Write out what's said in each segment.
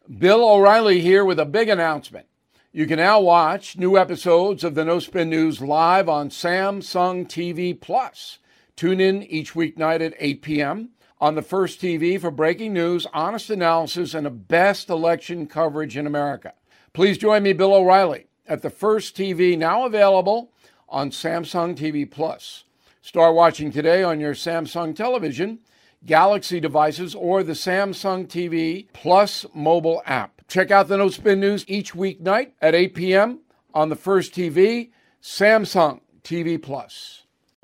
Bill O'Reilly here with a big announcement. You can now watch new episodes of the No Spin News live on Samsung TV Plus. Tune in each weeknight at 8 p.m. on the First TV for breaking news, honest analysis, and the best election coverage in America. Please join me, Bill O'Reilly, at the First TV, now available on Samsung TV Plus. Start watching today on your Samsung television, Galaxy devices, or the Samsung TV Plus mobile app. Check out the No Spin News each weeknight at 8 p.m. on the First TV, Samsung TV Plus.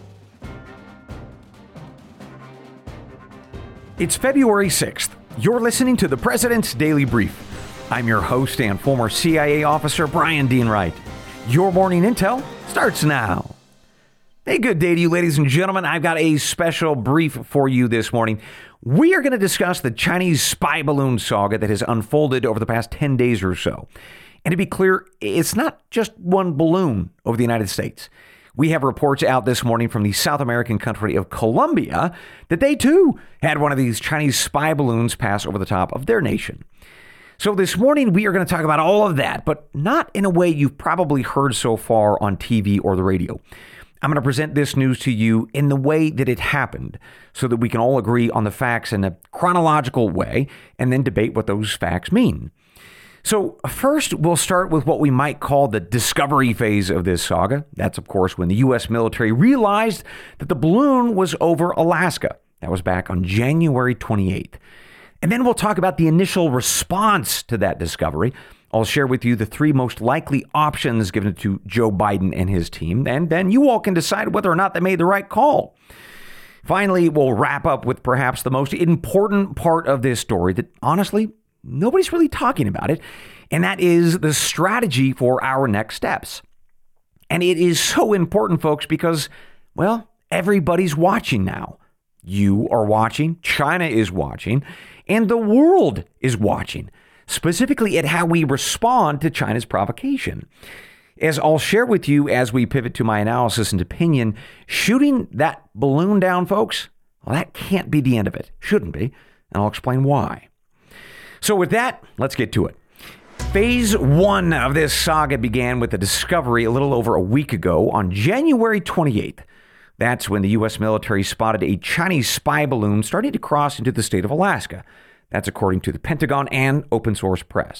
It's February 6th. You're listening to the President's Daily Brief. I'm your host and former CIA officer, Brian Dean Wright. Your morning intel starts now. Hey, good day to you, ladies and gentlemen. I've got a special brief for you this morning. We are going to discuss the Chinese spy balloon saga that has unfolded over the past 10 days or so. And to be clear, it's not just one balloon over the United States. We have reports out this morning from the South American country of Colombia that they too had one of these Chinese spy balloons pass over the top of their nation. So this morning we are going to talk about all of that, but not in a way you've probably heard so far on TV or the radio. I'm going to present this news to you in the way that it happened so that we can all agree on the facts in a chronological way and then debate what those facts mean. So first, we'll start with what we might call the discovery phase of this saga. That's, of course, when the U.S. military realized that the balloon was over Alaska. That was back on January 28th. And then we'll talk about the initial response to that discovery. I'll share with you the three most likely options given to Joe Biden and his team, and then you all can decide whether or not they made the right call. Finally, we'll wrap up with perhaps the most important part of this story that, honestly, nobody's really talking about it, and that is the strategy for our next steps. And it is so important, folks, because, well, everybody's watching now. You are watching, China is watching, and the world is watching. Specifically at how we respond to China's provocation. As I'll share with you as we pivot to my analysis and opinion, shooting that balloon down, folks, well, that can't be the end of it. Shouldn't be. And I'll explain why. So with that, let's get to it. Phase one of this saga began with the discovery a little over a week ago on January 28th. That's when the U.S. military spotted a Chinese spy balloon starting to cross into the state of Alaska. That's according to the Pentagon and open source press.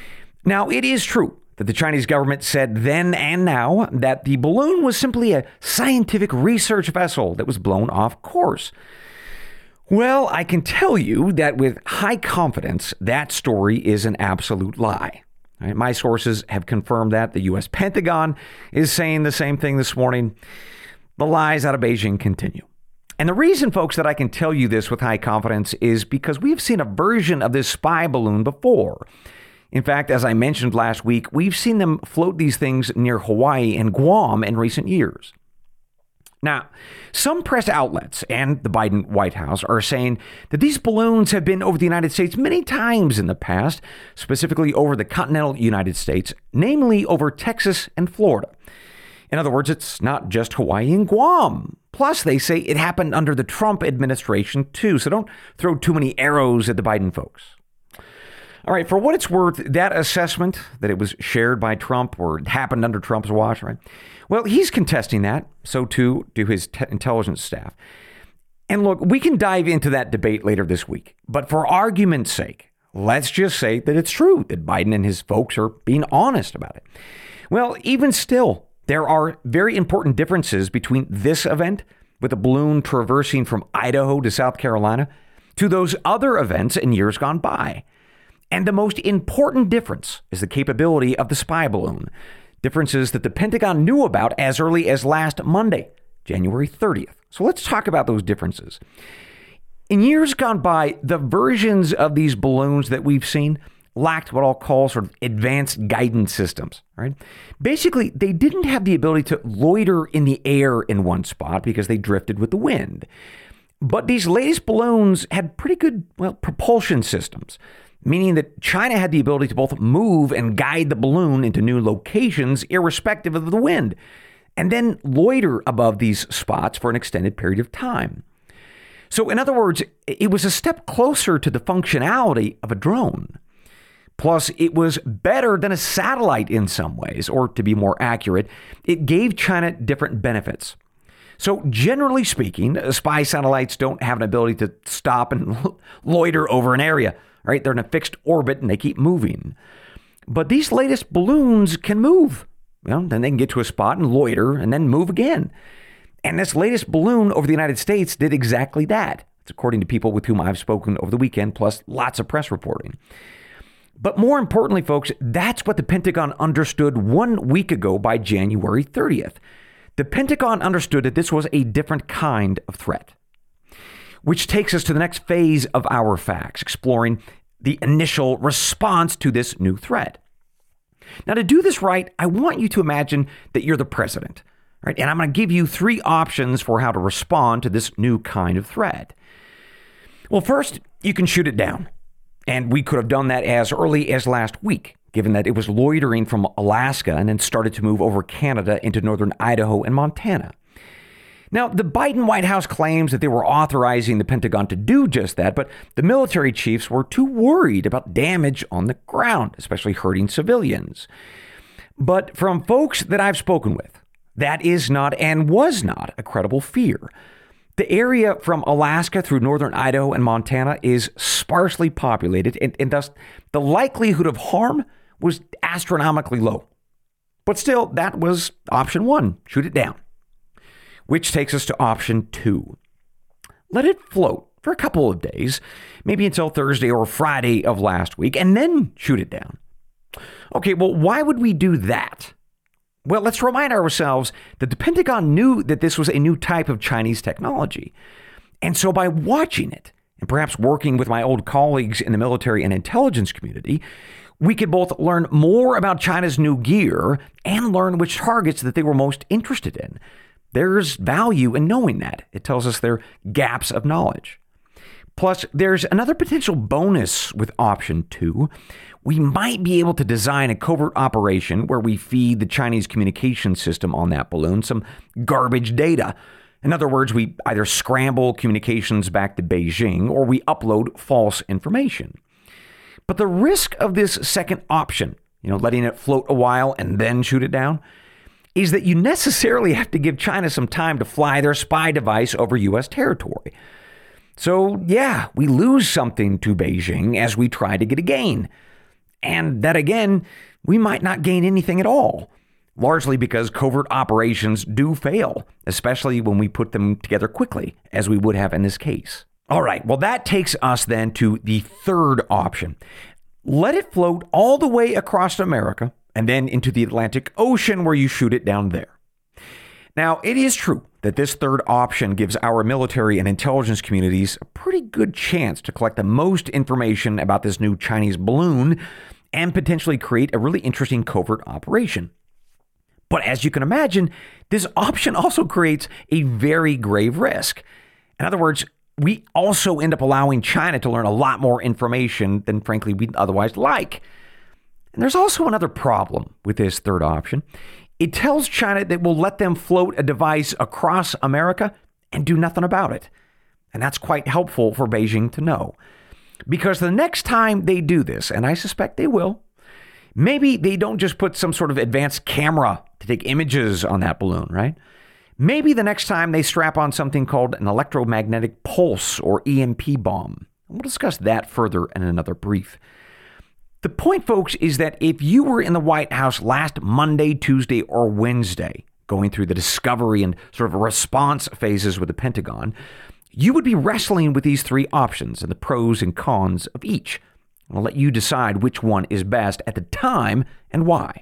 Now, it is true that the Chinese government said then and now that the balloon was simply a scientific research vessel that was blown off course. Well, I can tell you that with high confidence, that story is an absolute lie. Right? My sources have confirmed that. The U.S. Pentagon is saying the same thing this morning. The lies out of Beijing continue. And the reason, folks, that I can tell you this with high confidence is because we've seen a version of this spy balloon before. In fact, as I mentioned last week, we've seen them float these things near Hawaii and Guam in recent years. Now, some press outlets and the Biden White House are saying that these balloons have been over the United States many times in the past, specifically over the continental United States, namely over Texas and Florida. In other words, it's not just Hawaii and Guam. Plus, they say it happened under the Trump administration, too. So don't throw too many arrows at the Biden folks. All right, for what it's worth, that assessment that it was shared by Trump or it happened under Trump's watch, right? Well, he's contesting that. So, too, do his intelligence staff. And look, we can dive into that debate later this week. But for argument's sake, let's just say that it's true that Biden and his folks are being honest about it. Well, even still, there are very important differences between this event with a balloon traversing from Idaho to South Carolina to those other events in years gone by. And the most important difference is the capability of the spy balloon. Differences that the Pentagon knew about as early as last Monday, January 30th. So let's talk about those differences. In years gone by, the versions of these balloons that we've seen lacked what I'll call sort of advanced guidance systems, right? Basically, they didn't have the ability to loiter in the air in one spot because they drifted with the wind. But these latest balloons had pretty good, propulsion systems, meaning that China had the ability to both move and guide the balloon into new locations irrespective of the wind, and then loiter above these spots for an extended period of time. So in other words, it was a step closer to the functionality of a drone. Plus, it was better than a satellite in some ways, or to be more accurate, it gave China different benefits. So generally speaking, spy satellites don't have an ability to stop and loiter over an area, right? They're in a fixed orbit and they keep moving. But these latest balloons can move. Then they can get to a spot and loiter and then move again. And this latest balloon over the United States did exactly that. It's according to people with whom I've spoken over the weekend, plus lots of press reporting. But more importantly, folks, that's what the Pentagon understood 1 week ago by January 30th. The Pentagon understood that this was a different kind of threat, which takes us to the next phase of our facts, exploring the initial response to this new threat. Now, to do this right, I want you to imagine that you're the president, right? And I'm going to give you 3 options for how to respond to this new kind of threat. Well, first, you can shoot it down. And we could have done that as early as last week, given that it was loitering from Alaska and then started to move over Canada into northern Idaho and Montana. Now, the Biden White House claims that they were authorizing the Pentagon to do just that, but the military chiefs were too worried about damage on the ground, especially hurting civilians. But from folks that I've spoken with, that is not and was not a credible fear. The area from Alaska through northern Idaho and Montana is sparsely populated, and thus the likelihood of harm was astronomically low. But still, that was option 1, shoot it down. Which takes us to option 2. Let it float for a couple of days, maybe until Thursday or Friday of last week, and then shoot it down. Okay, well, why would we do that? Well, let's remind ourselves that the Pentagon knew that this was a new type of Chinese technology. And so by watching it, and perhaps working with my old colleagues in the military and intelligence community, we could both learn more about China's new gear and learn which targets that they were most interested in. There's value in knowing that. It tells us their gaps of knowledge. Plus, there's another potential bonus with option 2. We might be able to design a covert operation where we feed the Chinese communication system on that balloon some garbage data. In other words, we either scramble communications back to Beijing or we upload false information. But the risk of this second option, letting it float a while and then shoot it down, is that you necessarily have to give China some time to fly their spy device over U.S. territory. So, yeah, we lose something to Beijing as we try to get a gain. And that, again, we might not gain anything at all, largely because covert operations do fail, especially when we put them together quickly, as we would have in this case. All right, well, that takes us then to the third option. Let it float all the way across America and then into the Atlantic Ocean where you shoot it down there. Now, it is true that this third option gives our military and intelligence communities a pretty good chance to collect the most information about this new Chinese balloon and potentially create a really interesting covert operation. But as you can imagine, this option also creates a very grave risk. In other words, we also end up allowing China to learn a lot more information than, frankly, we'd otherwise like. And there's also another problem with this third option. It tells China that we'll let them float a device across America and do nothing about it. And that's quite helpful for Beijing to know. Because the next time they do this, and I suspect they will, maybe they don't just put some sort of advanced camera to take images on that balloon, right? Maybe the next time they strap on something called an electromagnetic pulse or EMP bomb. We'll discuss that further in another brief. The point, folks, is that if you were in the White House last Monday, Tuesday, or Wednesday, going through the discovery and sort of response phases with the Pentagon, you would be wrestling with these 3 options and the pros and cons of each. I'll let you decide which one is best at the time and why.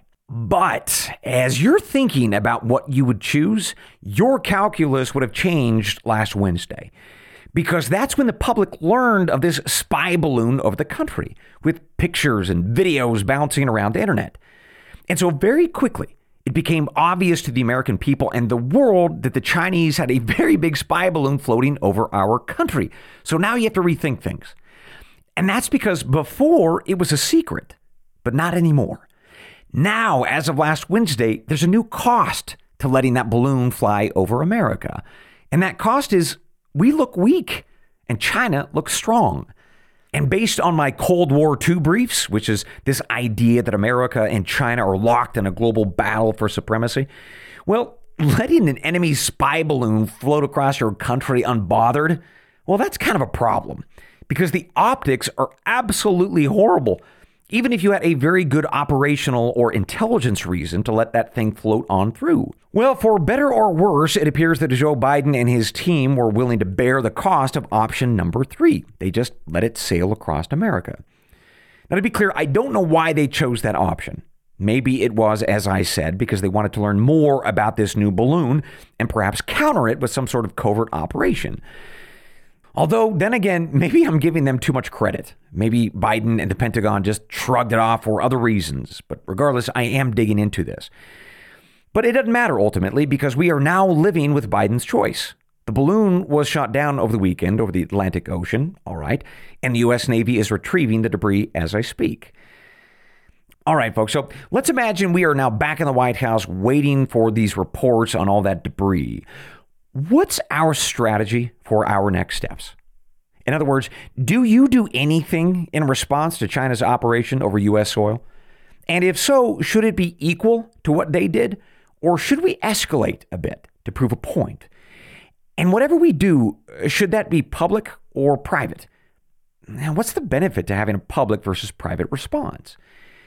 But as you're thinking about what you would choose, your calculus would have changed last Wednesday. Because that's when the public learned of this spy balloon over the country, with pictures and videos bouncing around the internet. And so very quickly, it became obvious to the American people and the world that the Chinese had a very big spy balloon floating over our country. So now you have to rethink things. And that's because before it was a secret, but not anymore. Now, as of last Wednesday, there's a new cost to letting that balloon fly over America. And that cost is we look weak and China looks strong. And based on my Cold War II briefs, which is this idea that America and China are locked in a global battle for supremacy, well, letting an enemy spy balloon float across your country unbothered, well, that's kind of a problem because the optics are absolutely horrible, even if you had a very good operational or intelligence reason to let that thing float on through. Well, for better or worse, it appears that Joe Biden and his team were willing to bear the cost of option number 3. They just let it sail across America. Now, to be clear, I don't know why they chose that option. Maybe it was, as I said, because they wanted to learn more about this new balloon and perhaps counter it with some sort of covert operation. Although, then again, maybe I'm giving them too much credit. Maybe Biden and the Pentagon just shrugged it off for other reasons. But regardless, I am digging into this. But it doesn't matter ultimately because we are now living with Biden's choice. The balloon was shot down over the weekend over the Atlantic Ocean, all right, and the U.S. Navy is retrieving the debris as I speak. All right, folks, so let's imagine we are now back in the White House waiting for these reports on all that debris. What's our strategy for our next steps? In other words, do you do anything in response to China's operation over U.S. soil? And if so, should it be equal to what they did? Or should we escalate a bit to prove a point? And whatever we do, should that be public or private? Now, what's the benefit to having a public versus private response?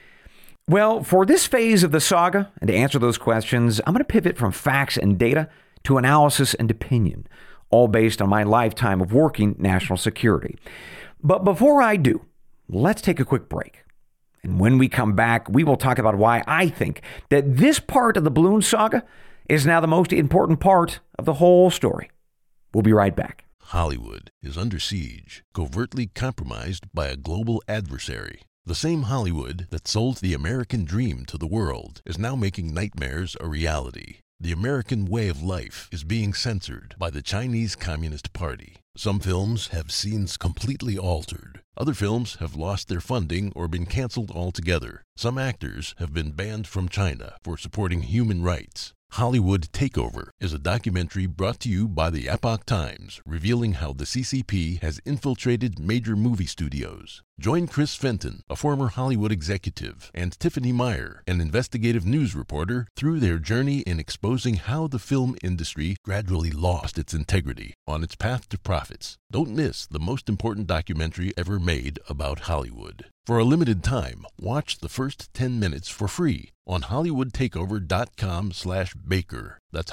Well, for this phase of the saga, and to answer those questions, I'm going to pivot from facts and data to analysis and opinion, all based on my lifetime of working national security. But before I do, let's take a quick break. And when we come back, we will talk about why I think that this part of the balloon saga is now the most important part of the whole story. We'll be right back. Hollywood is under siege, covertly compromised by a global adversary. The same Hollywood that sold the American dream to the world is now making nightmares a reality. The American way of life is being censored by the Chinese Communist Party. Some films have scenes completely altered. Other films have lost their funding or been canceled altogether. Some actors have been banned from China for supporting human rights. Hollywood Takeover is a documentary brought to you by the Epoch Times, revealing how the CCP has infiltrated major movie studios. Join Chris Fenton, a former Hollywood executive, and Tiffany Meyer, an investigative news reporter, through their journey in exposing how the film industry gradually lost its integrity on its path to profits. Don't miss the most important documentary ever made about Hollywood. For a limited time, watch the first 10 minutes for free on HollywoodTakeover.com/Baker. That's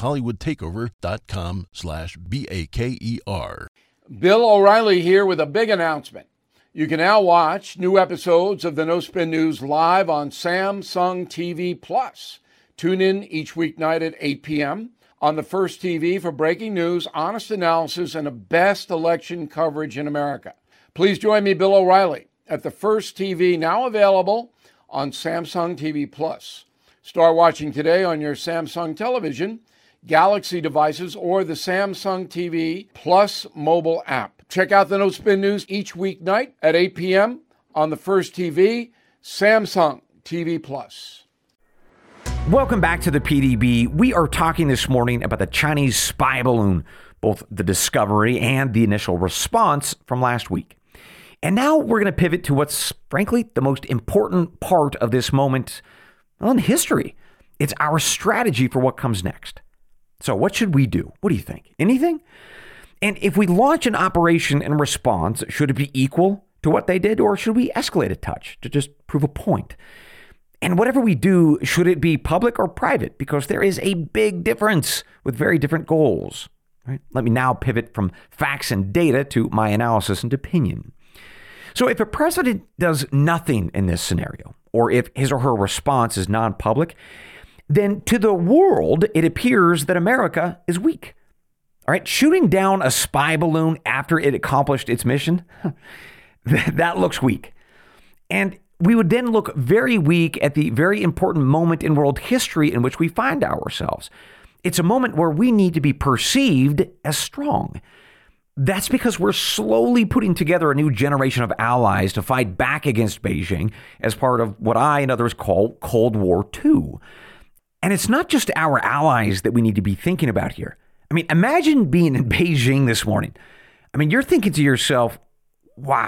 HollywoodTakeover.com/BAKER. Bill O'Reilly here with a big announcement. You can now watch new episodes of the No Spin News live on Samsung TV Plus. Tune in each weeknight at 8 p.m. on the First TV for breaking news, honest analysis, and the best election coverage in America. Please join me, Bill O'Reilly, at the First TV, now available on Samsung TV Plus. Start watching today on your Samsung television, Galaxy devices, or the Samsung TV Plus mobile app. Check out the No Spin News each weeknight at 8 p.m. on the First TV, Samsung TV Plus. Welcome back to the PDB. We are talking this morning about the Chinese spy balloon, both the discovery and the initial response from last week. And now we're going to pivot to what's, frankly, the most important part of this moment in history. It's our strategy for what comes next. So what should we do? What do you think? Anything? And if we launch an operation in response, should it be equal to what they did, or should we escalate a touch to just prove a point? And whatever we do, should it be public or private? Because there is a big difference with very different goals. Right? Let me now pivot from facts and data to my analysis and opinion. So if a president does nothing in this scenario, or if his or her response is non-public, then to the world, it appears that America is weak. All right, shooting down a spy balloon after it accomplished its mission, that looks weak. And we would then look very weak at the very important moment in world history in which we find ourselves. It's a moment where we need to be perceived as strong. That's because we're slowly putting together a new generation of allies to fight back against Beijing as part of what I and others call Cold War II. And it's not just our allies that we need to be thinking about here. I mean, imagine being in Beijing this morning. I mean, you're thinking to yourself, wow,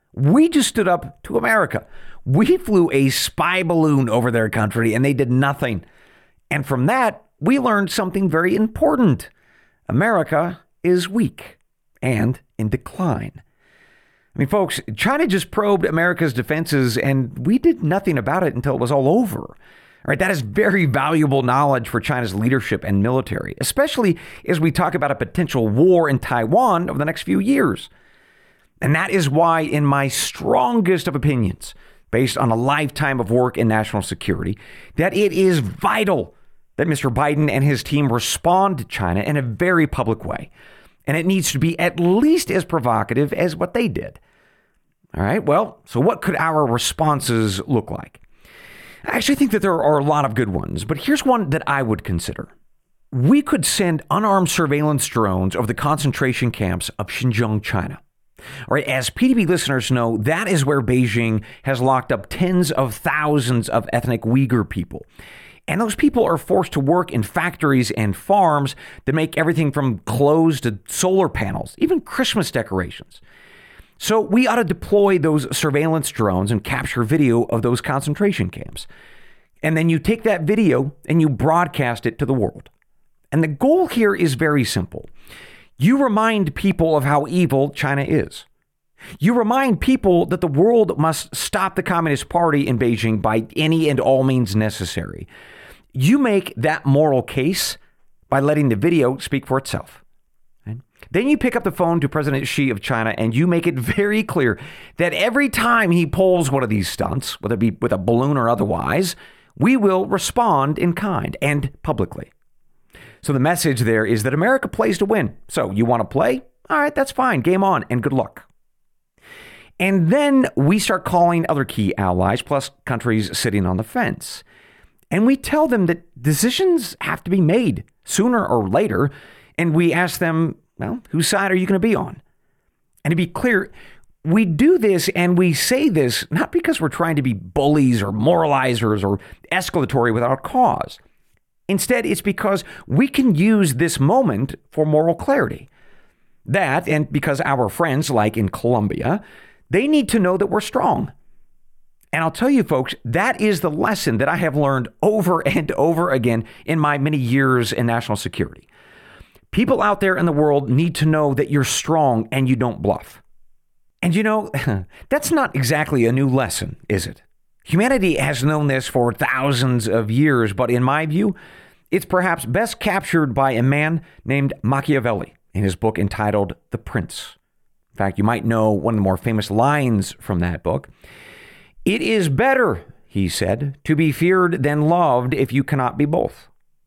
We just stood up to America. We flew a spy balloon over their country and they did nothing. And from that, we learned something very important. America is weak and in decline. I mean, folks, China just probed America's defenses and we did nothing about it until it was all over. All right, that is very valuable knowledge for China's leadership and military, especially as we talk about a potential war in Taiwan over the next few years. And that is why, in my strongest of opinions, based on a lifetime of work in national security, that it is vital that Mr. Biden and his team respond to China in a very public way. And it needs to be at least as provocative as what they did. All right, well, so what could our responses look like? I actually think that there are a lot of good ones, but here's one that I would consider. We could send unarmed surveillance drones over the concentration camps of Xinjiang, China. All right, as PDB listeners know, that is where Beijing has locked up tens of thousands of ethnic Uyghur people. And those people are forced to work in factories and farms that make everything from clothes to solar panels, even Christmas decorations. So we ought to deploy those surveillance drones and capture video of those concentration camps. And then you take that video and you broadcast it to the world. And the goal here is very simple. You remind people of how evil China is. You remind people that the world must stop the Communist Party in Beijing by any and all means necessary. You make that moral case by letting the video speak for itself. Right? Then you pick up the phone to President Xi of China and you make it very clear that every time he pulls one of these stunts, whether it be with a balloon or otherwise, we will respond in kind and publicly. So the message there is that America plays to win. So you want to play? All right, that's fine. Game on and good luck. And then we start calling other key allies, plus countries sitting on the fence. And we tell them that decisions have to be made sooner or later. And we ask them, well, whose side are you going to be on? And to be clear, we do this and we say this not because we're trying to be bullies or moralizers or escalatory without cause. Instead, it's because we can use this moment for moral clarity. That, and because our friends, like in Colombia, they need to know that we're strong. And I'll tell you, folks, that is the lesson that I have learned over and over again in my many years in national security. People out there in the world need to know that you're strong and you don't bluff. And you know, that's not exactly a new lesson, is it? Humanity has known this for thousands of years, but in my view, it's perhaps best captured by a man named Machiavelli in his book entitled The Prince. In fact, you might know one of the more famous lines from that book. "It is better," he said, "to be feared than loved if you cannot be both."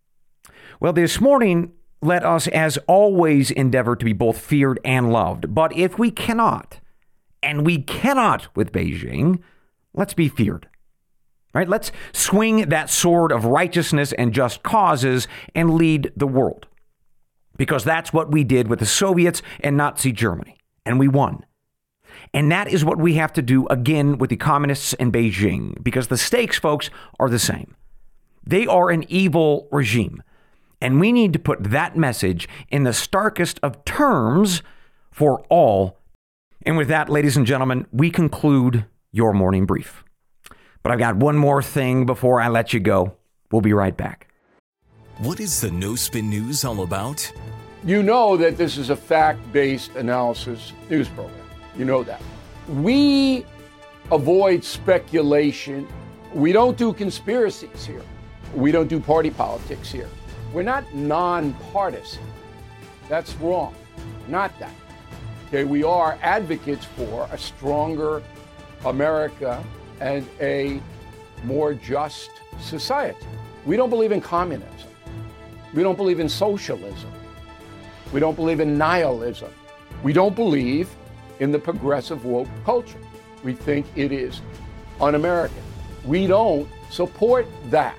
Well, this morning, let us, as always, endeavor to be both feared and loved. But if we cannot, and we cannot with Beijing, let's be feared. Right? Let's swing that sword of righteousness and just causes and lead the world. Because that's what we did with the Soviets and Nazi Germany. And we won. And that is what we have to do again with the communists in Beijing. Because the stakes, folks, are the same. They are an evil regime. And we need to put that message in the starkest of terms for all. And with that, ladies and gentlemen, we conclude your morning brief. But I've got one more thing before I let you go. We'll be right back. What is the No Spin News all about? You know that this is a fact-based analysis news program. You know that. We avoid speculation. We don't do conspiracies here. We don't do party politics here. We're not nonpartisan. That's wrong. Not that. Okay, we are advocates for a stronger America and a more just society. We don't believe in communism. We don't believe in socialism. We don't believe in nihilism. We don't believe in the progressive woke culture. We think it is un-American. We don't support that.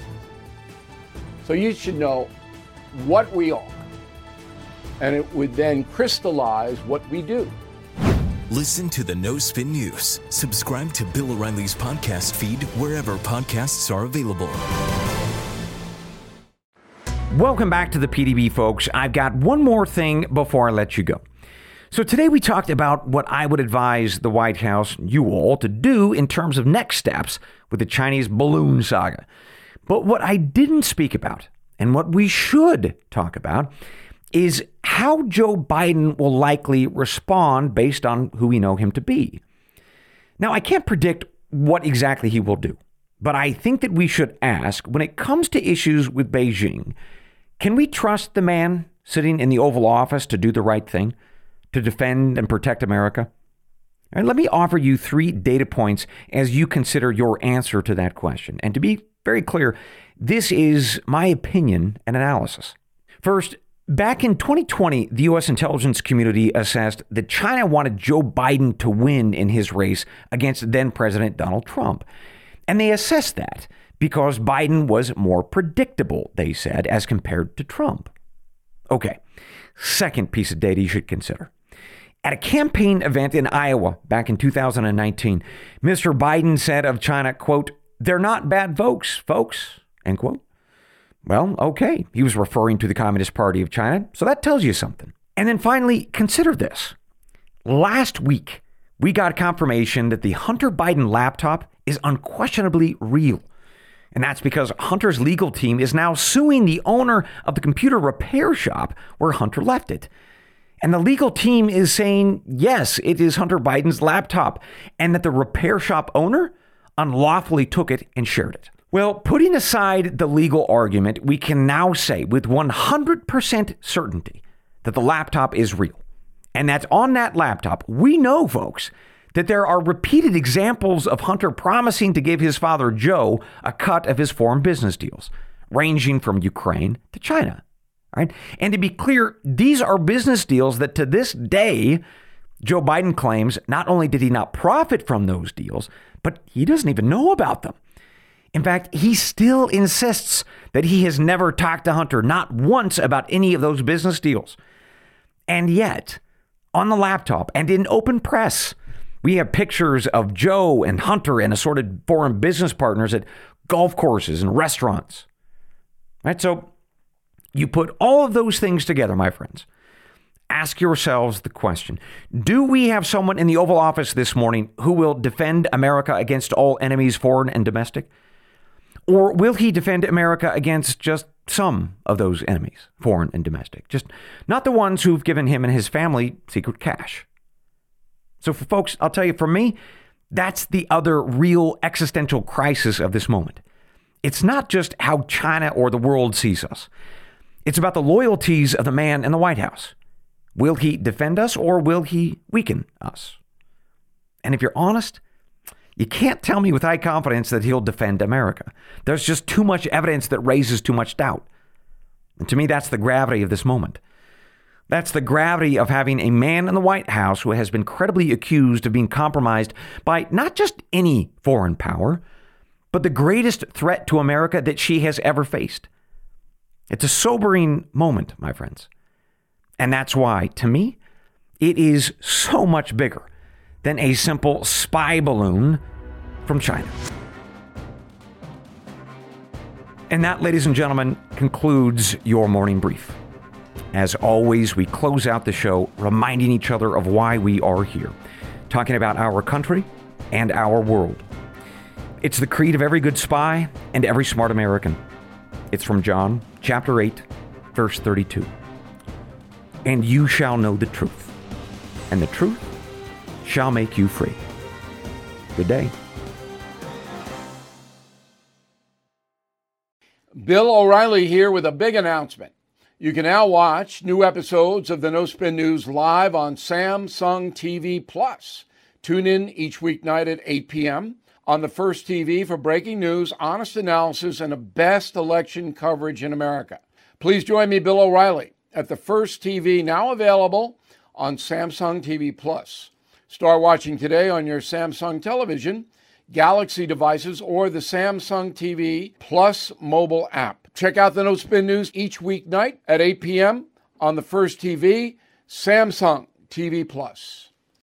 So you should know what we are, and it would then crystallize what we do. Listen to the No Spin News. Subscribe to Bill O'Reilly's podcast feed wherever podcasts are available. Welcome back to the PDB, folks. I've got one more thing before I let you go. So today we talked about what I would advise the White House, you all, to do in terms of next steps with the Chinese balloon saga. But what I didn't speak about, and what we should talk about, is how Joe Biden will likely respond based on who we know him to be. Now, I can't predict what exactly he will do, but I think that we should ask, when it comes to issues with Beijing, can we trust the man sitting in the Oval Office to do the right thing, to defend and protect America? And let me offer you 3 data points as you consider your answer to that question. And to be very clear, this is my opinion and analysis. First, back in 2020, the U.S. intelligence community assessed that China wanted Joe Biden to win in his race against then-President Donald Trump. And they assessed that because Biden was more predictable, they said, as compared to Trump. Okay, second piece of data you should consider. At a campaign event in Iowa back in 2019, Mr. Biden said of China, quote, "They're not bad folks, end quote. Well, okay, he was referring to the Communist Party of China, so that tells you something. And then finally, consider this. Last week, we got confirmation that the Hunter Biden laptop is unquestionably real. And that's because Hunter's legal team is now suing the owner of the computer repair shop where Hunter left it. And the legal team is saying, yes, it is Hunter Biden's laptop, and that the repair shop owner unlawfully took it and shared it. Well, putting aside the legal argument, we can now say with 100% certainty that the laptop is real. And that on that laptop, we know, folks, that there are repeated examples of Hunter promising to give his father, Joe, a cut of his foreign business deals, ranging from Ukraine to China. Right? And to be clear, these are business deals that to this day, Joe Biden claims not only did he not profit from those deals, but he doesn't even know about them. In fact, he still insists that he has never talked to Hunter, not once, about any of those business deals. And yet, on the laptop and in open press, we have pictures of Joe and Hunter and assorted foreign business partners at golf courses and restaurants. Right? So you put all of those things together, my friends. Ask yourselves the question, do we have someone in the Oval Office this morning who will defend America against all enemies, foreign and domestic? Or will he defend America against just some of those enemies, foreign and domestic? Just not the ones who've given him and his family secret cash. So for folks, I'll tell you, for me, that's the other real existential crisis of this moment. It's not just how China or the world sees us. It's about the loyalties of the man in the White House. Will he defend us or will he weaken us? And if you're honest, you can't tell me with high confidence that he'll defend America. There's just too much evidence that raises too much doubt. And to me, that's the gravity of this moment. That's the gravity of having a man in the White House who has been credibly accused of being compromised by not just any foreign power, but the greatest threat to America that she has ever faced. It's a sobering moment, my friends. And that's why, to me, it is so much bigger than a simple spy balloon from China. And that, ladies and gentlemen, concludes your morning brief. As always, we close out the show reminding each other of why we are here, talking about our country and our world. It's the creed of every good spy and every smart American. It's from John chapter 8, verse 32. And you shall know the truth, and the truth shall make you free. Good day. Bill O'Reilly here with a big announcement. You can now watch new episodes of the No Spin News live on Samsung TV Plus. Tune in each weeknight at 8 p.m. on the First TV for breaking news, honest analysis, and the best election coverage in America. Please join me, Bill O'Reilly, at the First TV, now available on Samsung TV Plus. Start watching today on your Samsung television, Galaxy devices, or the Samsung TV Plus mobile app. Check out the No Spin News each weeknight at 8 p.m. on the First TV, Samsung TV Plus.